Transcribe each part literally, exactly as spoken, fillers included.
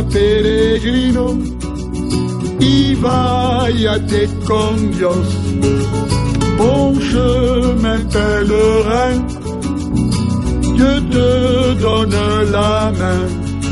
peregrino y vayate con Dios. Bon chemin pèlerin, Dieu te donne la main.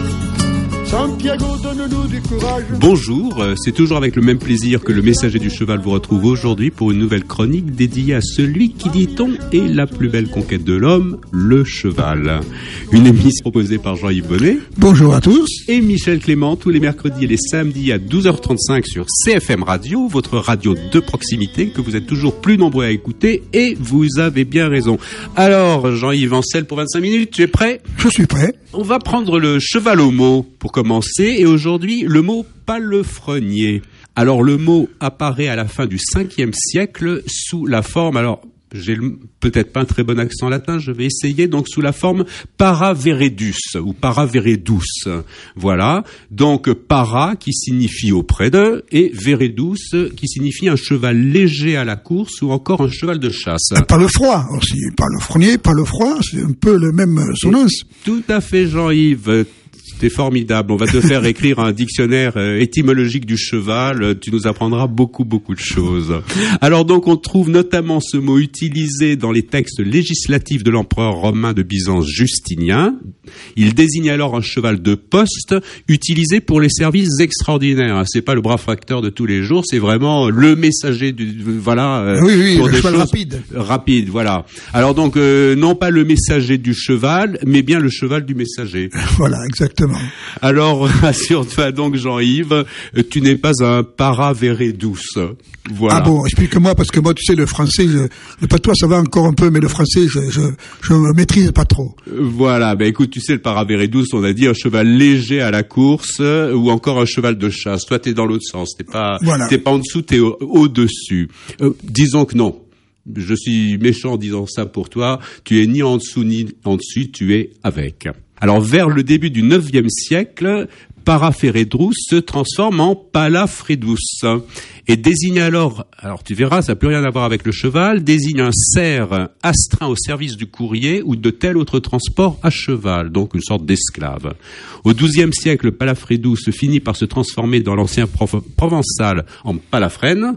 Santiago, donne-nous du courage. Bonjour, c'est toujours avec le même plaisir que le messager du cheval vous retrouve aujourd'hui pour une nouvelle chronique dédiée à celui qui, dit-on, est la plus belle conquête de l'homme, le cheval. Une émission proposée par Jean-Yves Bonnet. Bonjour à tous. Et Michel Clément, tous les mercredis et les samedis à douze heures trente-cinq sur C F M Radio, votre radio de proximité que vous êtes toujours plus nombreux à écouter, et vous avez bien raison. Alors, Jean-Yves Ancel pour vingt-cinq minutes, tu es prêt ? Je suis prêt. On va prendre le cheval au mot pour commencer, et aujourd'hui, le mot palefrenier. Alors, le mot apparaît à la fin du cinquième siècle sous la forme, alors, j'ai le, peut-être pas un très bon accent latin, je vais essayer, donc sous la forme paraveredus, ou paraveredus. Voilà. Donc, para, qui signifie auprès de, et veredus, qui signifie un cheval léger à la course, ou encore un cheval de chasse. Pas le froid aussi, pas le frenier, pas le froid, c'est un peu le même sonance. Tout à fait, Jean-Yves. C'est formidable. On va te faire écrire un dictionnaire étymologique du cheval. Tu nous apprendras beaucoup, beaucoup de choses. Alors donc, on trouve notamment ce mot utilisé dans les textes législatifs de l'empereur romain de Byzance Justinien. Il désigne alors un cheval de poste utilisé pour les services extraordinaires. C'est pas le bras facteur de tous les jours, c'est vraiment le messager du, voilà. Oui, oui, pour le des cheval choses rapide. Rapide, voilà. Alors donc, euh, non pas le messager du cheval, mais bien le cheval du messager. Voilà, exactement. Alors, assure-toi donc, Jean-Yves, tu n'es pas un paraveredus. Voilà. Ah bon, explique-moi, parce que moi, tu sais, le français, je, le patois, ça va encore un peu, mais le français, je, je, je me maîtrise pas trop. Voilà, ben écoute, tu sais, le paraveredus, on a dit un cheval léger à la course, ou encore un cheval de chasse. Toi, t'es dans l'autre sens, t'es pas, voilà. T'es pas en dessous, t'es au, au-dessus. Euh, disons que non. Je suis méchant en disant ça pour toi. Tu es ni en dessous, ni en dessus, tu es avec. Alors, vers le début du neuvième siècle, paraveredus se transforme en palafredus et désigne alors, alors tu verras, ça n'a plus rien à voir avec le cheval, désigne un serf astreint au service du courrier ou de tel autre transport à cheval, donc une sorte d'esclave. Au douzième siècle, palafredus finit par se transformer dans l'ancien provençal en palafrène.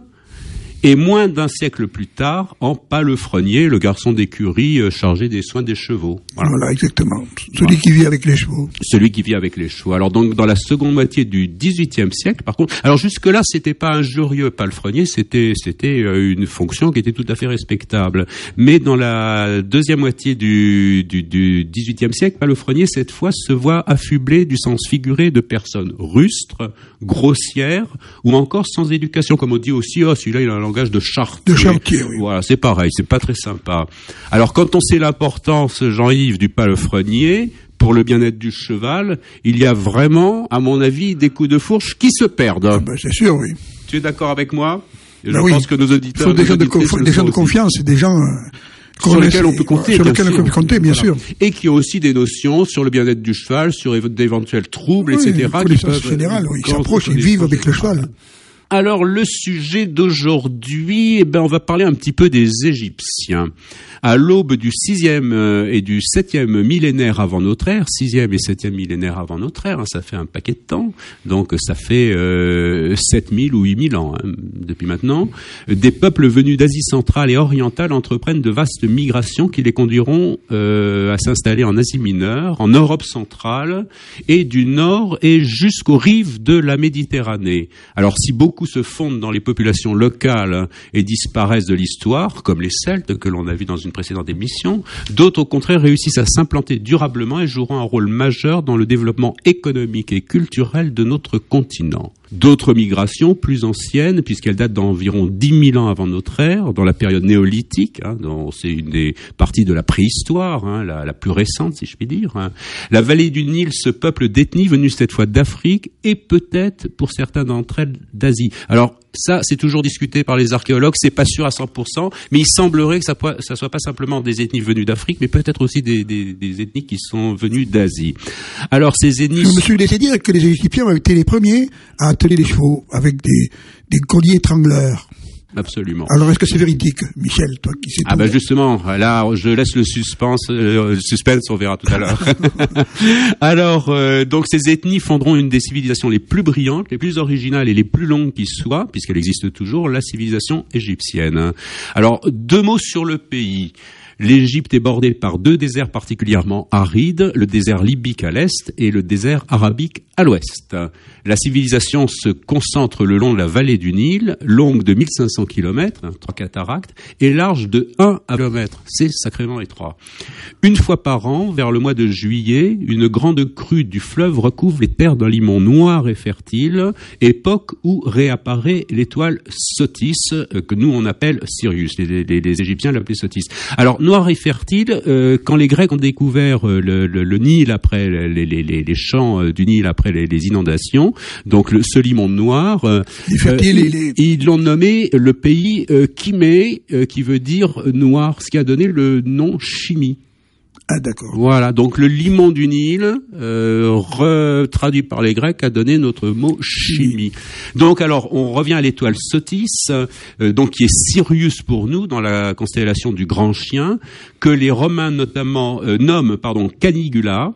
Et moins d'un siècle plus tard, en palefrenier, le garçon d'écurie chargé des soins des chevaux. Voilà, voilà exactement. Celui voilà. qui vit avec les chevaux. Celui qui vit avec les chevaux. Alors donc, dans la seconde moitié du dix-huitième siècle, par contre, alors jusque-là, c'était pas injurieux, palefrenier, c'était c'était une fonction qui était tout à fait respectable. Mais dans la deuxième moitié du du, du dix-huitième siècle, palefrenier, cette fois, se voit affublé du sens figuré de personnes rustres, grossières, ou encore sans éducation, comme on dit aussi, oh, celui-là, il a un langage de chartier. De chartier, oui. Voilà, c'est pareil, c'est pas très sympa. Alors, quand on sait l'importance, Jean-Yves, du palefrenier, pour le bien-être du cheval, il y a vraiment, à mon avis, des coups de fourche qui se perdent. Ah ben, c'est sûr, oui. Tu es d'accord avec moi ? Je ben pense oui. que nos auditeurs... Il faut des gens de, conf- des gens de confiance, des gens... Euh... Sur lesquels on peut compter, sur bien lesquels sûr. on peut compter, bien voilà. sûr. Et qui ont aussi des notions sur le bien-être du cheval, sur d'éventuels troubles, oui, et cetera. Une connaissance générale, oui. Ils s'approchent, ils vivent avec le cheval. Alors, le sujet d'aujourd'hui, eh ben, on va parler un petit peu des Égyptiens. À l'aube du sixième et du septième millénaire avant notre ère, sixième et septième millénaire avant notre ère, hein, ça fait un paquet de temps, donc ça fait euh, sept mille ou huit mille ans hein, depuis maintenant, des peuples venus d'Asie centrale et orientale entreprennent de vastes migrations qui les conduiront euh, à s'installer en Asie mineure, en Europe centrale et du nord et jusqu'aux rives de la Méditerranée. Alors si beaucoup se fondent dans les populations locales et disparaissent de l'histoire, comme les Celtes que l'on a vu dans une précédente émission, d'autres au contraire réussissent à s'implanter durablement et joueront un rôle majeur dans le développement économique et culturel de notre continent. D'autres migrations plus anciennes, puisqu'elles datent d'environ dix mille ans avant notre ère, dans la période néolithique, hein, dont c'est une des parties de la préhistoire, hein, la, la plus récente si je puis dire. Hein. La vallée du Nil se peuple d'ethnies venues cette fois d'Afrique et peut-être pour certains d'entre elles d'Asie. Alors ça, c'est toujours discuté par les archéologues, c'est pas sûr à cent pour cent, mais il semblerait que ça ne ça soit pas simplement des ethnies venues d'Afrique, mais peut-être aussi des, des, des ethnies qui sont venues d'Asie. Alors ces ethnies... Je me suis laissé dire que les Égyptiens ont été les premiers à atteler les chevaux avec des, des colliers étrangleurs. absolument. Alors, est-ce que c'est véridique, Michel, toi qui sais tout? Ah ben justement, là, je laisse le suspense, euh, le suspense, on verra tout à l'heure. Alors, euh, donc ces ethnies fonderont une des civilisations les plus brillantes, les plus originales et les plus longues qui soient, puisqu'elle existe toujours, la civilisation égyptienne. Alors, deux mots sur le pays. L'Égypte est bordée par deux déserts particulièrement arides, le désert libyque à l'est et le désert arabique à l'ouest. La civilisation se concentre le long de la vallée du Nil, longue de mille cinq cents kilomètres, hein, trois cataractes, et large de un kilomètre. C'est sacrément étroit. Une fois par an, vers le mois de juillet, une grande crue du fleuve recouvre les terres d'un limon noir et fertile, époque où réapparaît l'étoile Sotis, que nous on appelle Sirius. Les, les, les Égyptiens l'appelaient Sotis. Alors, noir et fertile, euh, quand les Grecs ont découvert euh, le, le, le Nil après les, les, les, les champs euh, du Nil après les, les inondations, donc le, ce limon noir, euh, euh, ils, ils l'ont nommé le pays euh, Chimé, euh, qui veut dire noir, ce qui a donné le nom Chimie. Ah d'accord. Voilà, donc le limon du Nil, euh, retraduit par les Grecs, a donné notre mot chimie. Donc alors, on revient à l'étoile Sotis, euh, donc qui est Sirius pour nous dans la constellation du Grand Chien, que les Romains notamment euh, nomment pardon Caligula,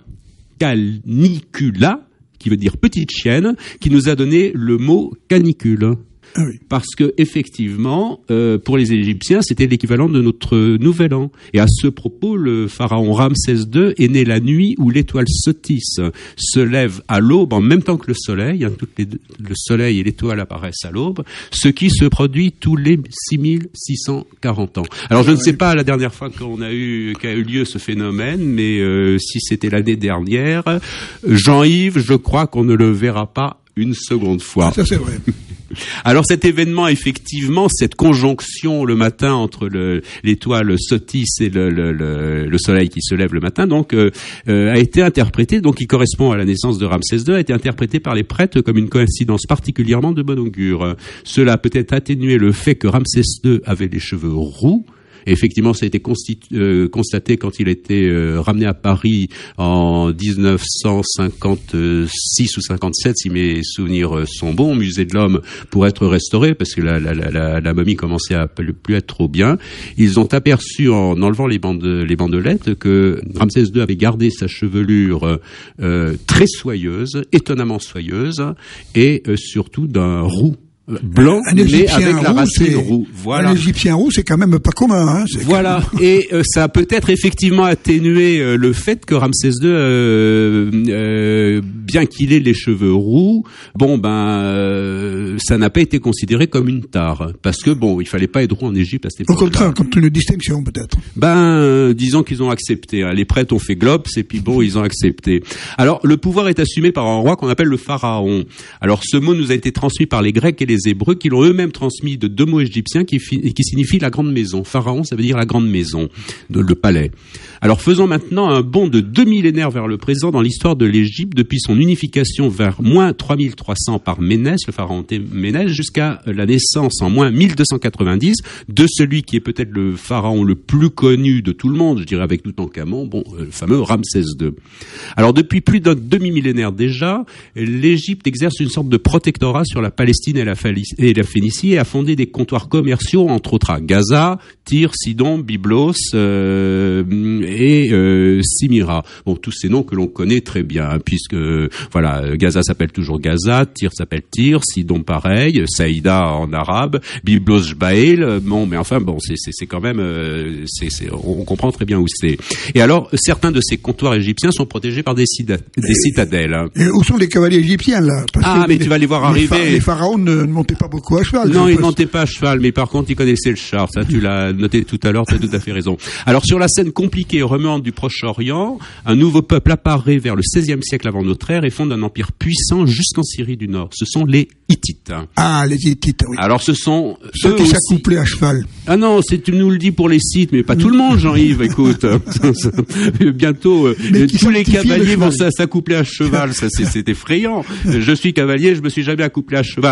Canicula, qui veut dire petite chienne, qui nous a donné le mot canicule. Ah oui. Parce que effectivement, euh, pour les Égyptiens, c'était l'équivalent de notre nouvel an. Et à ce propos, le pharaon Ramsès deux est né la nuit où l'étoile Sotis se lève à l'aube en même temps que le soleil. Hein, toutes les deux, le soleil et l'étoile apparaissent à l'aube, ce qui se produit tous les six mille six cent quarante ans. Alors je ne sais pas la dernière fois qu'on a eu qu'a eu lieu ce phénomène, mais euh, si c'était l'année dernière, Jean-Yves, je crois qu'on ne le verra pas une seconde fois. Ça c'est vrai. Alors cet événement, effectivement, cette conjonction le matin entre le, l'étoile Sotis et le, le, le, le soleil qui se lève le matin, donc euh, euh, a été interprété, donc qui correspond à la naissance de Ramsès deux, a été interprété par les prêtres comme une coïncidence particulièrement de bon augure. Cela a peut-être atténué le fait que Ramsès deux avait les cheveux roux. Et effectivement, ça a été constitu- euh, constaté quand il a été euh, ramené à Paris en dix-neuf cent cinquante-six ou cinquante-sept, si mes souvenirs sont bons, au musée de l'Homme, pour être restauré, parce que la, la, la, la momie commençait à plus être trop bien. Ils ont aperçu, en enlevant les, bandes, les bandelettes, que Ramsès deux avait gardé sa chevelure euh, très soyeuse, étonnamment soyeuse, et euh, surtout d'un roux blanc, mais avec la racine roux. Voilà. Un Égyptien roux, c'est quand même pas commun. Hein, c'est voilà. Même... Et euh, ça a peut-être effectivement atténué euh, le fait que Ramsès deux, euh, euh, bien qu'il ait les cheveux roux, bon ben, euh, ça n'a pas été considéré comme une tare, parce que bon, il fallait pas être roux en Égypte à cette époque. Au contraire, comme une distinction peut-être. Ben, euh, disons qu'ils ont accepté. Hein. Les prêtres ont fait globs et puis bon, ils ont accepté. Alors, le pouvoir est assumé par un roi qu'on appelle le pharaon. Alors, ce mot nous a été transmis par les Grecs et les Hébreux, qui l'ont eux-mêmes transmis de deux mots égyptiens qui, fi- qui signifient la grande maison. Pharaon, ça veut dire la grande maison, de, le palais. Alors faisons maintenant un bond de deux millénaires vers le présent dans l'histoire de l'Égypte, depuis son unification vers moins trois mille trois cents par Ménès, le pharaon Ménès, jusqu'à la naissance en moins mille deux cent quatre-vingt-dix de celui qui est peut-être le pharaon le plus connu de tout le monde, je dirais avec Toutankhamon, bon, le fameux Ramsès deux. Alors depuis plus d'un demi-millénaire déjà, l'Égypte exerce une sorte de protectorat sur la Palestine et la, et la Phénicie et a fondé des comptoirs commerciaux, entre autres à Gaza, Tyr, Sidon, Byblos euh, et euh, Simira. Bon, tous ces noms que l'on connaît très bien, hein, puisque voilà, Gaza s'appelle toujours Gaza, Tyr s'appelle Tyr, Sidon pareil, Saïda en arabe, Byblos Jbaël. Bon, mais enfin bon, c'est c'est, c'est quand même, euh, c'est, c'est, on comprend très bien où c'est. Et alors, certains de ces comptoirs égyptiens sont protégés par des, cida- des citadelles. Hein. Et où sont les cavaliers égyptiens là? Parce Ah, mais les, tu vas les voir les arriver. Pha- les pharaons ne, ne montaient pas beaucoup à cheval. Non, ils ne montaient pas à cheval, mais par contre, ils connaissaient le char. Ça, tu l'as noté tout à l'heure, tu as tout à fait raison. Alors, sur la scène compliquée et remuante du Proche-Orient, un nouveau peuple apparaît vers le seizième siècle avant notre ère et fonde un empire puissant jusqu'en Syrie du Nord. Ce sont les Hittites. Ah, les Hittites, oui. Alors, ce sont ceux qui s'accouplaient à cheval. Ah non, c'est, tu nous le dis pour les Scythes, mais pas tout le monde, Jean-Yves, écoute. Bientôt, euh, tous les cavaliers vont s'accoupler à cheval. Ça, c'est, c'est effrayant. Je suis cavalier, je me suis jamais accouplé à cheval, qu'on se le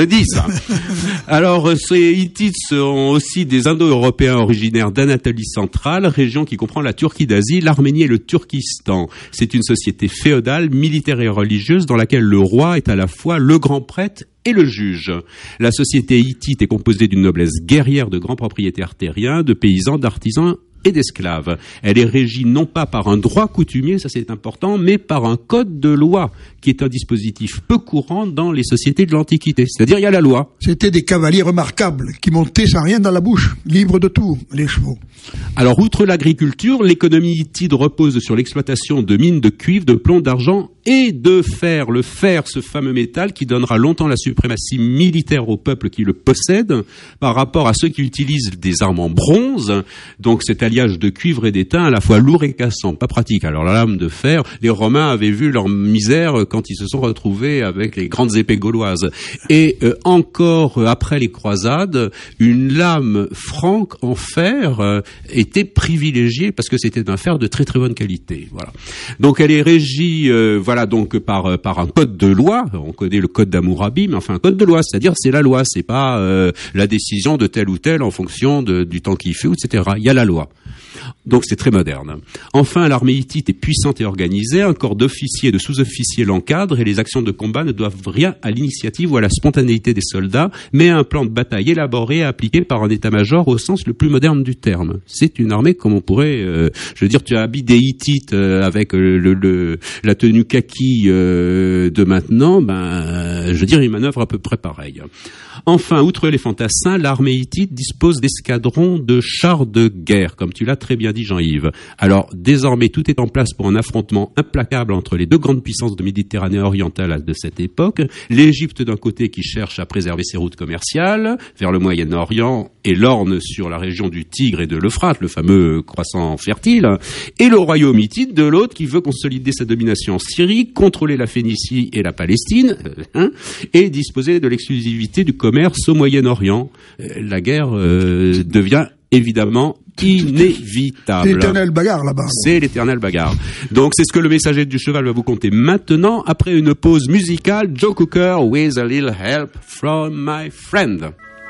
le dis, ça. Alors, ces Hittites sont aussi des Indo-Européens originaires d'Anatolie centrale, région qui comprend la Turquie d'Asie, l'Arménie et le Turkistan. C'est une société féodale, militaire et religieuse dans laquelle le roi est à la fois le grand prêtre et le juge. La société hittite est composée d'une noblesse guerrière de grands propriétaires terriens, de paysans, d'artisans et d'esclaves. Elle est régie non pas par un droit coutumier, ça c'est important, mais par un code de loi, qui est un dispositif peu courant dans les sociétés de l'Antiquité. C'est-à-dire, il y a la loi. C'était des cavaliers remarquables, qui montaient sans rien dans la bouche, libres de tout, les chevaux. Alors, outre l'agriculture, l'économie hittite repose sur l'exploitation de mines de cuivre, de plomb, d'argent et de fer. Le fer, ce fameux métal qui donnera longtemps la suprématie militaire au peuple qui le possède, par rapport à ceux qui utilisent des armes en bronze. Donc, cet alliage de cuivre et d'étain à la fois lourd et cassant, pas pratique. Alors, la lame de fer, les Romains avaient vu leur misère quand ils se sont retrouvés avec les grandes épées gauloises. Et euh, encore euh, après les croisades, une lame franque en fer euh, était privilégiée parce que c'était d'un fer de très très bonne qualité. Voilà. Donc elle est régie, euh, voilà, donc par euh, par un code de loi. On connaît le code d'Hammurabi, mais enfin un code de loi, c'est-à-dire c'est la loi, c'est pas euh, la décision de tel ou tel en fonction de, du temps qu'il fait, et cetera. Il y a la loi. Donc c'est très moderne. Enfin, l'armée hittite est puissante et organisée. Un corps d'officiers et de sous-officiers l'encadre et les actions de combat ne doivent rien à l'initiative ou à la spontanéité des soldats, mais à un plan de bataille élaboré et appliqué par un état-major au sens le plus moderne du terme. C'est une armée comme on pourrait, euh, je veux dire, tu habilles des Hittites euh, avec euh, le, le, la tenue kaki euh, de maintenant, ben, euh, je veux dire, ils manœuvrent à peu près pareil. Enfin, outre les fantassins, l'armée hittite dispose d'escadrons de chars de guerre, comme tu l'as très bien dit Jean-Yves. Alors, désormais, tout est en place pour un affrontement implacable entre les deux grandes puissances de Méditerranée orientale de cette époque. L'Égypte d'un côté qui cherche à préserver ses routes commerciales vers le Moyen-Orient et l'orne sur la région du Tigre et de l'Euphrate, le fameux croissant fertile, et le royaume hittite de l'autre qui veut consolider sa domination en Syrie, contrôler la Phénicie et la Palestine, hein, et disposer de l'exclusivité du commerce au Moyen-Orient. La guerre euh, devient évidemment inévitable. C'est l'éternelle bagarre là-bas. C'est l'éternelle bagarre. Donc c'est ce que le messager du cheval va vous conter maintenant, après une pause musicale. Joe Cooker, with a little help from my friend.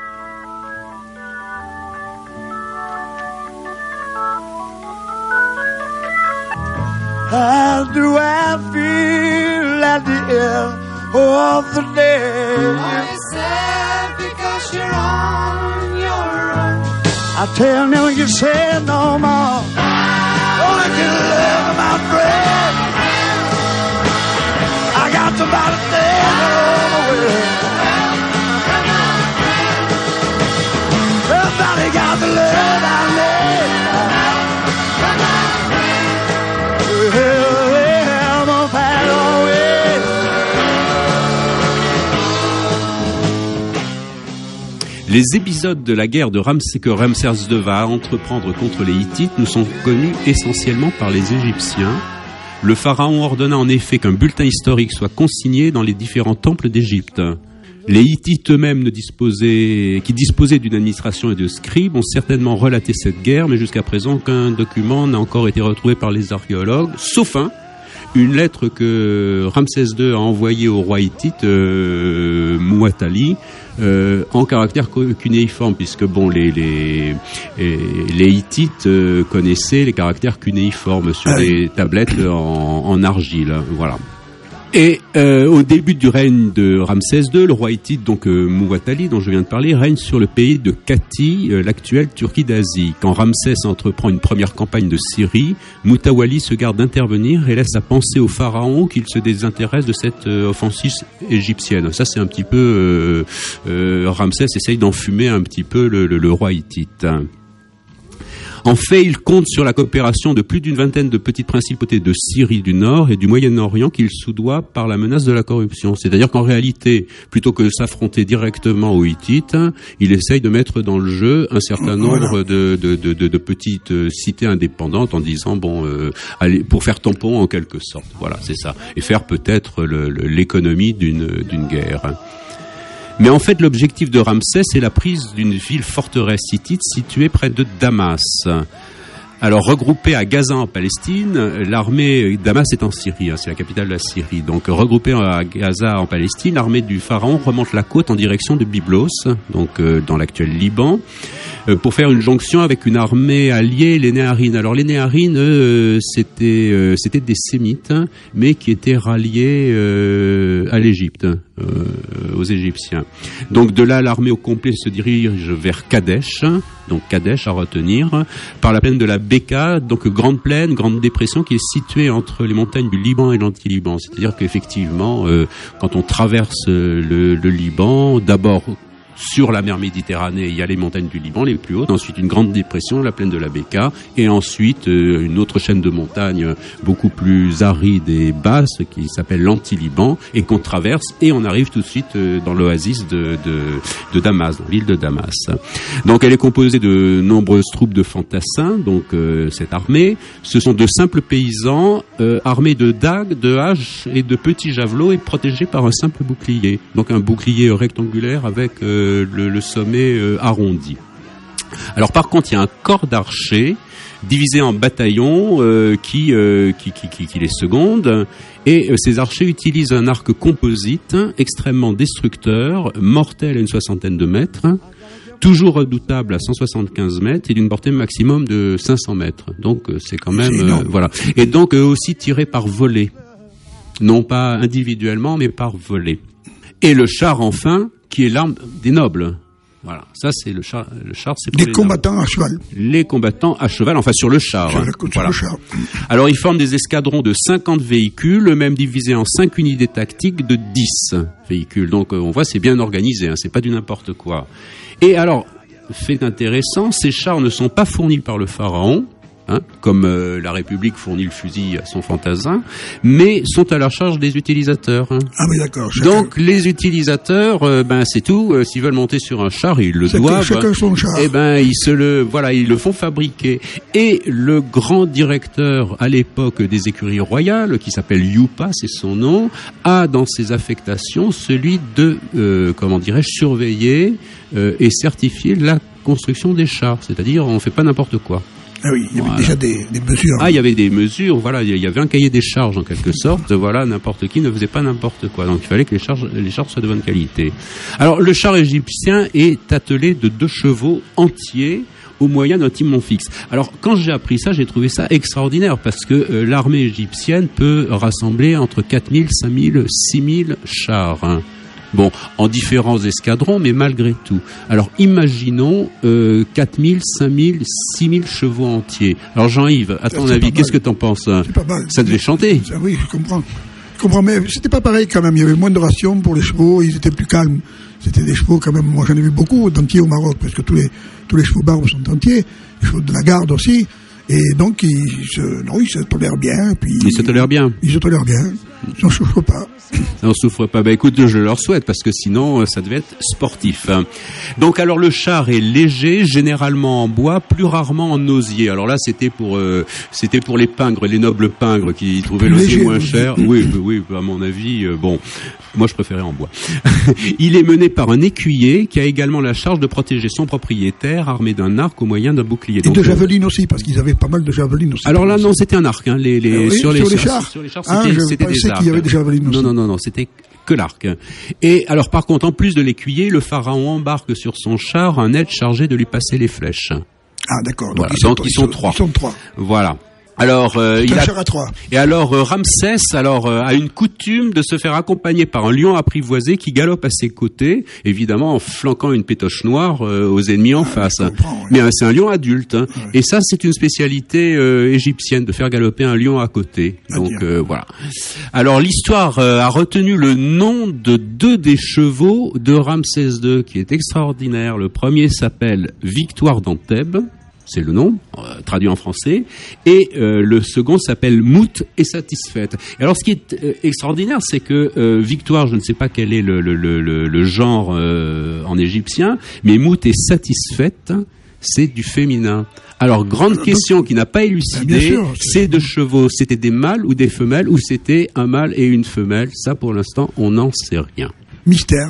How do I feel at the end of the day? Are you sad because you're on your own? I tell them you say no more. Oh, I can live my friend. I got somebody dead all the way. Somebody got the love I need. Well, I'm fat away. Les épisodes de la guerre de Ramsès que Ramsès deux va entreprendre contre les Hittites nous sont connus essentiellement par les Égyptiens. Le pharaon ordonna en effet qu'un bulletin historique soit consigné dans les différents temples d'Égypte. Les Hittites eux-mêmes ne disposaient, qui disposaient d'une administration et de scribes ont certainement relaté cette guerre, mais jusqu'à présent aucun document n'a encore été retrouvé par les archéologues, sauf un, une lettre que Ramsès deux a envoyée au roi hittite euh, Muwatalli, Euh, en caractère cunéiforme, puisque bon, les les les Hittites euh, connaissaient les caractères cunéiformes sur ah, les tablettes en, en argile, voilà. Et euh, au début du règne de Ramsès deux, le roi hittite, donc euh, Muwatalli, dont je viens de parler, règne sur le pays de Katy, euh, l'actuelle Turquie d'Asie. Quand Ramsès entreprend une première campagne de Syrie, Mutawalli se garde d'intervenir et laisse à penser au pharaon qu'il se désintéresse de cette euh, offensive égyptienne. Ça, c'est un petit peu... Euh, euh, Ramsès essaye d'enfumer un petit peu le, le, le roi hittite. En fait, il compte sur la coopération de plus d'une vingtaine de petites principautés de Syrie du Nord et du Moyen-Orient qu'il soudoie par la menace de la corruption. C'est-à-dire qu'en réalité, plutôt que de s'affronter directement aux Hittites, il essaye de mettre dans le jeu un certain nombre de, de, de, de, de petites cités indépendantes en disant, bon, euh, allez, pour faire tampon en quelque sorte. Voilà, c'est ça. Et faire peut-être le, le, l'économie d'une, d'une guerre. Mais en fait, l'objectif de Ramsès est la prise d'une ville forteresse hittite située près de Damas. Alors, regroupée à Gaza en Palestine, l'armée, Damas est en Syrie, hein, c'est la capitale de la Syrie. Donc, regroupée à Gaza en Palestine, l'armée du pharaon remonte la côte en direction de Byblos, donc euh, dans l'actuel Liban, euh, pour faire une jonction avec une armée alliée, les Néharines. Alors, les Néharines, euh, c'était, euh, c'était des Sémites, hein, mais qui étaient ralliés euh, à l'Égypte, euh, aux Égyptiens. Donc, de là, l'armée au complet se dirige vers Kadesh, donc Kadesh à retenir, par la plaine de la Beka, donc grande plaine, grande dépression qui est située entre les montagnes du Liban et l'Anti-Liban. C'est-à-dire qu'effectivement, euh, quand on traverse le, le Liban, d'abord sur la mer Méditerranée, il y a les montagnes du Liban, les plus hautes, ensuite une grande dépression, la plaine de la Beka, et ensuite euh, une autre chaîne de montagnes beaucoup plus aride et basse qui s'appelle l'Anti-Liban, et qu'on traverse, et on arrive tout de suite euh, dans l'oasis de, de, de Damas, dans l'île de Damas. Donc elle est composée de nombreuses troupes de fantassins, donc euh, cette armée. Ce sont de simples paysans euh, armés de dagues, de haches et de petits javelots et protégés par un simple bouclier. Donc un bouclier rectangulaire avec euh, Le, le sommet euh, arrondi. Alors par contre, il y a un corps d'archers divisé en bataillons euh, qui, euh, qui, qui, qui, qui les secondent. Et euh, ces archers utilisent un arc composite extrêmement destructeur, mortel à une soixantaine de mètres, toujours redoutable à cent soixante-quinze mètres et d'une portée maximum de cinq cents mètres. Donc euh, c'est quand même euh, voilà. Et donc eux aussi tirés par volée, non pas individuellement mais par volée. Et le char enfin, qui est l'arme des nobles. Voilà, ça c'est le char. Le char, c'est pour les, les combattants nobles. à cheval. Les combattants à cheval, enfin sur le char. Sur, hein. le, sur voilà. le char. Alors ils forment des escadrons de cinquante véhicules, même divisés en cinq unités tactiques de dix véhicules. Donc on voit, c'est bien organisé, hein, c'est pas du n'importe quoi. Et alors, fait intéressant, ces chars ne sont pas fournis par le pharaon. Hein, comme euh, la République fournit le fusil à son fantassin, mais sont à la charge des utilisateurs. Hein. Ah oui, d'accord. Chacun, Donc les utilisateurs, euh, ben c'est tout. Euh, s'ils veulent monter sur un char, ils le chacun, doivent. chacun son char. Eh ben ils se le, voilà, ils le font fabriquer. Et le grand directeur à l'époque des écuries royales, qui s'appelle Youpa, c'est son nom, a dans ses affectations celui de, euh, comment dirais-je, surveiller euh, et certifier la construction des chars. C'est-à-dire, on fait pas n'importe quoi. Ah oui, il y avait Voilà. déjà des, des mesures. Ah, il y avait des mesures, voilà, il y avait un cahier des charges en quelque sorte, voilà, n'importe qui ne faisait pas n'importe quoi, donc il fallait que les charges, les charges soient de bonne qualité. Alors, le char égyptien est attelé de deux chevaux entiers au moyen d'un timon fixe. Alors, quand j'ai appris ça, j'ai trouvé ça extraordinaire, parce que euh, l'armée égyptienne peut rassembler entre quatre mille, cinq mille, six mille chars, hein. Bon, en différents escadrons, mais malgré tout. Alors, imaginons euh, quatre mille, cinq mille, six mille chevaux entiers. Alors, Jean-Yves, à ton C'est avis, pas qu'est-ce que mal. t'en penses? C'est pas mal. Ça devait chanter. Ça, oui, je comprends. Je comprends, mais c'était pas pareil quand même. Il y avait moins de rations pour les chevaux, ils étaient plus calmes. C'était des chevaux quand même, moi j'en ai vu beaucoup d'entiers au Maroc, parce que tous les, tous les chevaux barbes sont entiers, les chevaux de la garde aussi. Et donc, ils se, non, ils se tolèrent bien. Puis, Ils se tolèrent bien. Ils se tolèrent bien. Ils n'en souffrent pas. Ça n'en souffre pas. Bah écoute, je leur souhaite, parce que sinon, ça devait être sportif. Donc, alors, le char est léger, généralement en bois, plus rarement en osier. Alors là, c'était pour, euh, c'était pour les pingres, les nobles pingres qui trouvaient l'osier Léger, moins oui. cher. Oui, oui, à mon avis, euh, bon, moi je préférais en bois. Il est mené par un écuyer qui a également la charge de protéger son propriétaire, armé d'un arc au moyen d'un bouclier. Et Donc, de euh, javelines aussi, parce qu'ils avaient pas mal de javelines aussi. alors là, non, c'était un arc. Hein. Les, les, Euh, oui, sur, les, sur les chars. sur les chars, Ah, c'était, je c'était pensais des arcs. qu'il y avait des javelines aussi. Non, non, non, non, c'était que l'arc. Et alors, par contre, en plus de l'écuyer, le pharaon embarque sur son char un aide chargé de lui passer les flèches. Ah, d'accord. Donc, Voilà. ils, sont, Donc, ils sont trois. Ils sont trois. Voilà. Alors, euh, C'est il un a... char à trois. Et alors, euh, Ramsès alors, euh, a une coutume de se faire accompagner par un lion apprivoisé qui galope à ses côtés, évidemment en flanquant une pétoche noire euh, aux ennemis en Ah, face. je comprends, oui. Mais euh, c'est un lion adulte. Hein. Ouais. Et ça, c'est une spécialité euh, égyptienne, de faire galoper un lion à côté. Ah, Donc, bien. euh, voilà. Alors, l'histoire euh, a retenu le nom de deux des chevaux de Ramsès deux, qui est extraordinaire. Le premier s'appelle Victoire d'Anteb. C'est le nom, euh, traduit en français, et euh, le second s'appelle Mout et Satisfaite. Et alors, ce qui est euh, extraordinaire, c'est que euh, Victoire, je ne sais pas quel est le, le, le, le, le genre euh, en égyptien, mais Mout et Satisfaite, c'est du féminin. Alors, grande question qui n'a pas Bien élucidé, sûr, c'est- ces deux chevaux, c'était des mâles ou des femelles, ou c'était un mâle et une femelle? Ça, pour l'instant, on n'en sait rien. Mystère.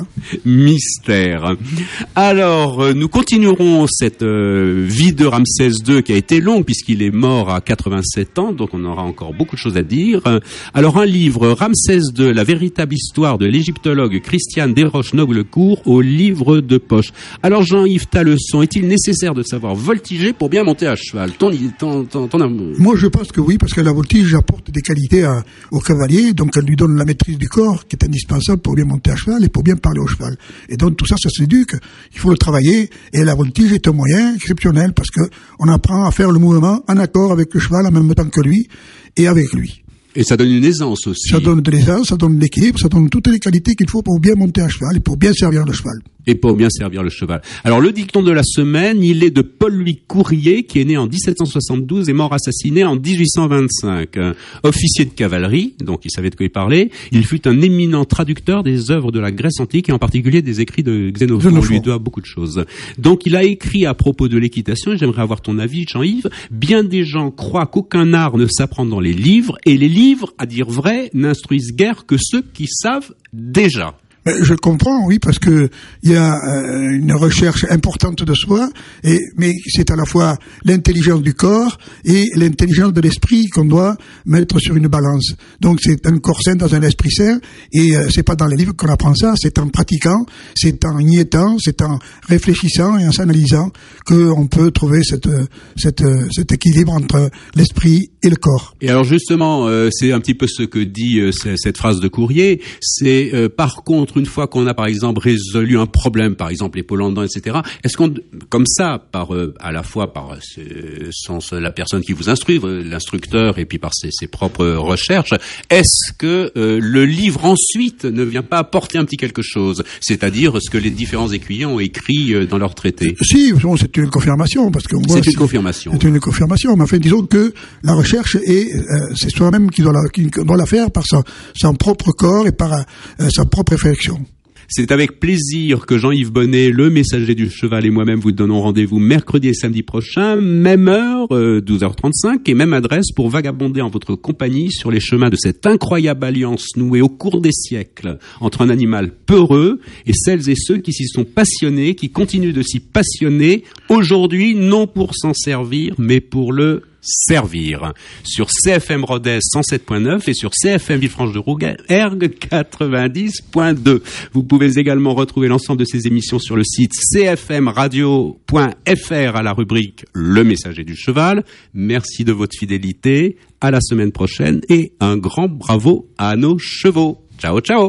Mystère. Alors, euh, nous continuerons cette euh, vie de Ramsès deux qui a été longue puisqu'il est mort à quatre-vingt-sept ans, donc on aura encore beaucoup de choses à dire. Alors, un livre, Ramsès deux, la véritable histoire de l'égyptologue Christiane Desroches-Noblecourt au livre de poche. Alors, Jean-Yves Taleçon, est-il nécessaire de savoir voltiger pour bien monter à cheval? Ton, ton, ton, ton amour. Moi, je pense que oui, parce que la voltige apporte des qualités à, au cavalier, donc elle lui donne la maîtrise du corps qui est indispensable pour bien monter à cheval et pour bien parler au cheval. Et donc tout ça, ça s'éduque, il faut le travailler, et la voltige est un moyen exceptionnel parce que on apprend à faire le mouvement en accord avec le cheval en même temps que lui et avec lui. Et ça donne une aisance aussi. Ça donne de l'aisance, ça donne de l'équilibre, ça donne toutes les qualités qu'il faut pour bien monter à cheval et pour bien servir le cheval. Et pour bien servir le cheval. Alors, le dicton de la semaine, il est de Paul-Louis Courier, qui est né en dix-sept cent soixante-douze et mort assassiné en dix-huit cent vingt-cinq. Euh, officier de cavalerie, donc il savait de quoi il parlait, il fut un éminent traducteur des œuvres de la Grèce antique et en particulier des écrits de Xénophon. On lui doit beaucoup de choses. Donc, il a écrit à propos de l'équitation, et j'aimerais avoir ton avis, Jean-Yves. Bien des gens croient qu'aucun art ne s'apprend dans les livres, et les livres, à dire vrai, n'instruisent guère que ceux qui savent déjà. Je comprends, oui, parce que il y a euh, une recherche importante de soi, et mais c'est à la fois l'intelligence du corps et l'intelligence de l'esprit qu'on doit mettre sur une balance. Donc c'est un corps sain dans un esprit sain, et euh, c'est pas dans les livres qu'on apprend ça, c'est en pratiquant, c'est en y étant, c'est en réfléchissant et en s'analysant qu'on peut trouver cette, cette, cet équilibre entre l'esprit et le corps. Et alors justement, euh, c'est un petit peu ce que dit euh, cette phrase de Courier, c'est euh, par contre une fois qu'on a par exemple résolu un problème, par exemple les polendants, et cetera, est-ce qu'on, comme ça, par euh, à la fois par euh, sens, la personne qui vous instruit, l'instructeur, et puis par ses, ses propres recherches, est-ce que euh, le livre ensuite ne vient pas apporter un petit quelque chose, c'est-à-dire ce que les différents écuyers ont écrit euh, dans leurs traités? Si, bon, c'est une confirmation, parce que c'est une confirmation. C'est une confirmation, mais enfin disons que la recherche est, euh, c'est soi-même qui doit la, qui doit la faire par son, son propre corps et par euh, sa propre réflexion. C'est avec plaisir que Jean-Yves Bonnet, le messager du cheval, et moi-même vous donnons rendez-vous mercredi et samedi prochain, même heure, euh, douze heures trente-cinq, et même adresse pour vagabonder en votre compagnie sur les chemins de cette incroyable alliance nouée au cours des siècles entre un animal peureux et celles et ceux qui s'y sont passionnés, qui continuent de s'y passionner aujourd'hui, non pour s'en servir, mais pour le servir. Sur C F M Rodez cent sept point neuf et sur C F M Villefranche-de-Rouergue quatre-vingt-dix point deux. Vous pouvez également retrouver l'ensemble de ces émissions sur le site c f m radio point f r à la rubrique Le Messager du Cheval. Merci de votre fidélité. À la semaine prochaine et un grand bravo à nos chevaux. Ciao, ciao.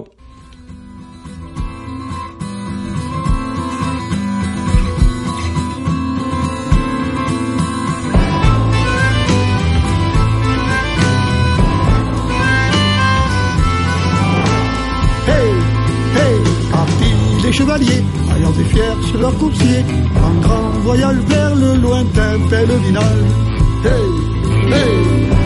Les chevaliers, ayant des fiers sur leur coursier, en grand voyage vers le lointain pèlerinage. Hey, hey.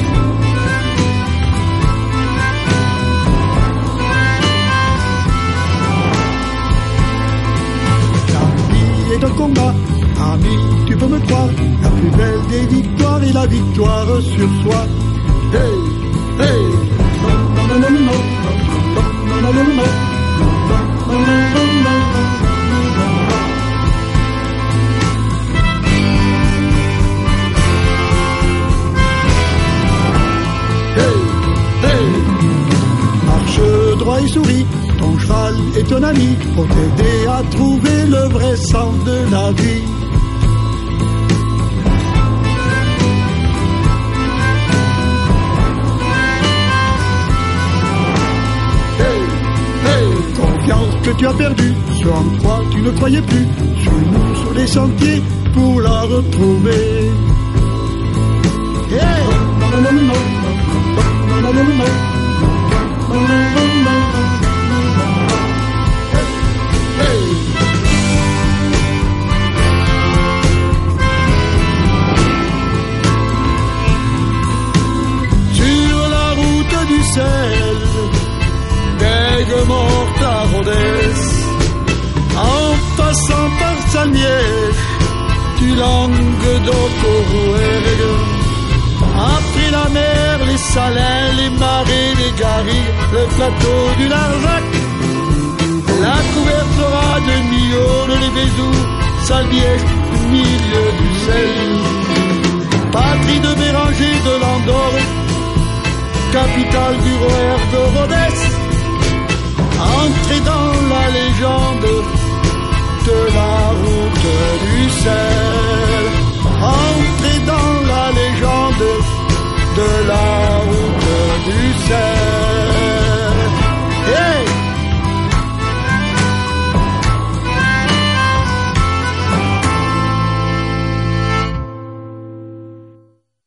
La vie est un combat, ami, tu peux me croire, la plus belle des victoires est la victoire sur soi. Hey, hey. Non, non, non, non, non, non, non, non, non, non. Marche droit et souris, ton cheval est ton ami pour t'aider à trouver le vrai sens de la vie. Que tu as perdu, ce en quoi tu ne croyais plus, suis-nous sur les sentiers pour la retrouver. Hey! Non, non, non, non, non, non, non, non, non. Sur la route du sel, d'Aigues-Mortes à Rodez, en passant par Salmiège, du Languedoc au Rouergue, après la mer, les salins, les marais, les garrigues, le plateau du Larzac. La couvertura de Millau, les Vézous, Salviège, milieu du sel. Patrie de Béranger de Landore, capitale du roi de Rhodes. Entrée dans la légende de la route du sel.